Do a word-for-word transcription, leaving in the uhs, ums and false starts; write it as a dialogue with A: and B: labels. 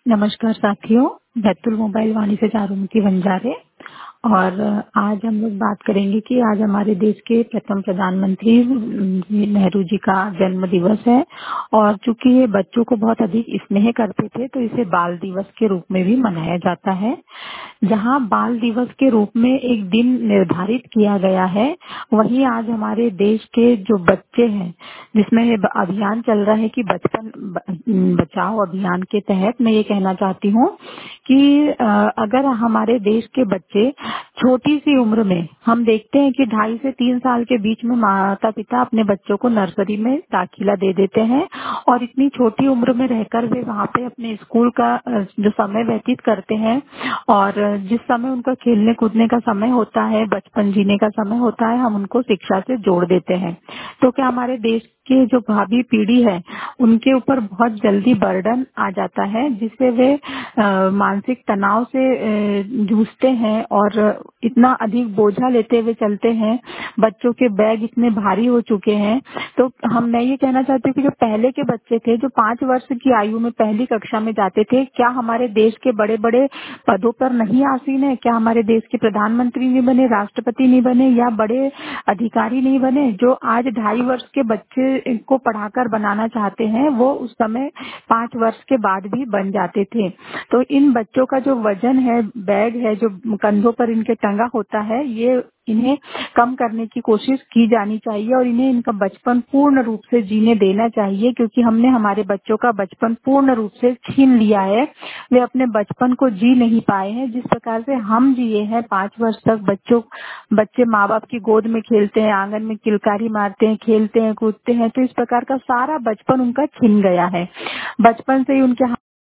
A: नमस्कार साथियों, बैतुल मोबाइल वाणी से चारुमती वंजारे। और आज हम लोग बात करेंगे कि आज हमारे देश के प्रथम प्रधानमंत्री नेहरू जी का जन्म दिवस है। और चूंकि ये बच्चों को बहुत अधिक स्नेह करते थे तो इसे बाल दिवस के रूप में भी मनाया जाता है। जहां बाल दिवस के रूप में एक दिन निर्धारित किया गया है, वहीं आज हमारे देश के जो बच्चे हैं, जिसमें ये अभियान चल रहा है कि बचपन ब- बचाओ अभियान के तहत मैं ये कहना चाहती हूँ कि अ, अगर हमारे देश के बच्चे छोटी सी उम्र में, हम देखते हैं कि ढाई से तीन साल के बीच में माता पिता अपने बच्चों को नर्सरी में दाखिला दे देते हैं और इतनी छोटी उम्र में रहकर वे वहाँ पे अपने स्कूल का अ, जो समय व्यतीत करते हैं और जिस समय उनका खेलने कूदने का समय होता है, बचपन जीने का समय होता है, हम उनको शिक्षा से जोड़ देते हैं। तो क्या हमारे देश की जो भावी पीढ़ी है उनके ऊपर बहुत जल्दी बर्डन आ जाता है, जिससे वे अ, मानसिक तनाव से अ, जूझते हैं और इतना अधिक बोझा लेते हुए चलते हैं। बच्चों के बैग इतने भारी हो चुके हैं। तो हम मैं ये कहना चाहती हूँ कि जो पहले के बच्चे थे, जो पांच वर्ष की आयु में पहली कक्षा में जाते थे, क्या हमारे देश के बड़े बड़े पदों पर नहीं आसीन है? क्या हमारे देश के प्रधानमंत्री नहीं बने, राष्ट्रपति नहीं बने या बड़े अधिकारी नहीं बने? जो आज ढाई वर्ष के बच्चे को पढ़ाकर बनाना चाहते हैं, वो उस समय पांच वर्ष के बाद भी बन जाते थे। तो इन बच्चों का जो वजन है, बैग है जो कंधों पर इनके टंगा होता है, ये इन्हें कम करने की कोशिश की जानी चाहिए और इन्हें इनका बचपन पूर्ण रूप से जीने देना चाहिए, क्योंकि हमने हमारे बच्चों का बचपन पूर्ण रूप से छीन लिया है। वे अपने बचपन को जी नहीं पाए हैं जिस प्रकार से हम जिए हैं। पांच वर्ष तक बच्चों बच्चे माँ बाप की गोद में खेलते हैं, आंगन में किलकारी मारते हैं, खेलते हैं, कूदते हैं, तो इस प्रकार का सारा बचपन उनका छिन गया है। बचपन से ही उनके